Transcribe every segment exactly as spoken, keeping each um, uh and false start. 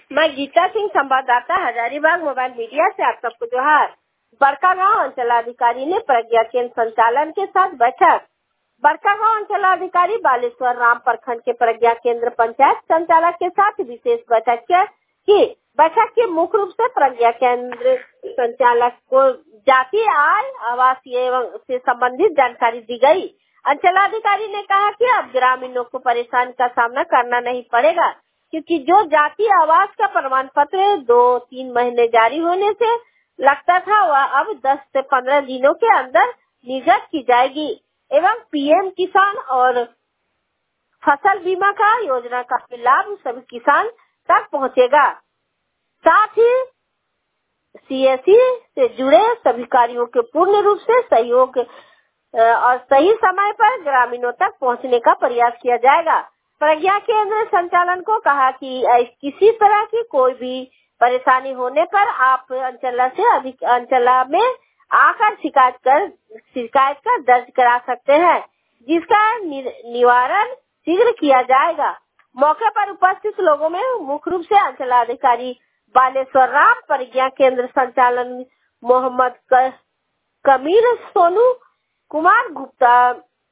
मैं गीता सिंह, संवाददाता Hazaribagh mobile media से आप सबको जोहार। बड़कागांव अंचलाधिकारी ने प्रज्ञा केंद्र संचालन के साथ बैठक। बड़कागांव अंचलाधिकारी बालेश्वर राम प्रखंड के प्रज्ञा केंद्र पंचायत संचालक के साथ विशेष बैठक की। बैठक के मुख्य रूप से प्रज्ञा केंद्र संचालक को जाति, आय, आवास एवं से संबंधित जानकारी दी गई। अंचलाधिकारी ने कहा कि अब ग्रामीणों को परेशानी का सामना करना नहीं पड़ेगा, क्योंकि जो जाति आवास का प्रमाण पत्र दो तीन महीने जारी होने से लगता था, वह अब दस से पंद्रह दिनों के अंदर निर्गत की जाएगी एवं पीएम किसान और फसल बीमा का योजना का लाभ सभी किसान तक पहुंचेगा। साथ ही सीएससी से जुड़े सभी कार्यों के पूर्ण रूप से सहयोग और सही समय पर ग्रामीणों तक पहुंचने का प्रयास किया जाएगा। प्रज्ञा केंद्र संचालन को कहा कि किसी तरह की कोई भी परेशानी होने पर आप अंचला से अधिक अंचला में आकर शिकायत कर शिकायत कर दर्ज करा सकते हैं, जिसका निवारण शीघ्र किया जाएगा। मौके पर उपस्थित लोगों में मुख्य रूप से अंचलाधिकारी बालेश्वर राम, प्रज्ञा केंद्र संचालन मोहम्मद कमीर, सोनू कुमार गुप्ता,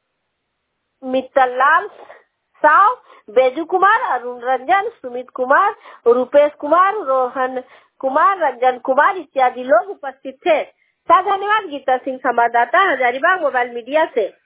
मित्तल साव, बेजू कुमार, अरुण रंजन, सुमित कुमार, रूपेश कुमार, रोहन कुमार, रंजन कुमार इत्यादि लोग उपस्थित थे। धन्यवाद। गीता सिंह, संवाददाता हजारीबाग मोबाइल मीडिया से।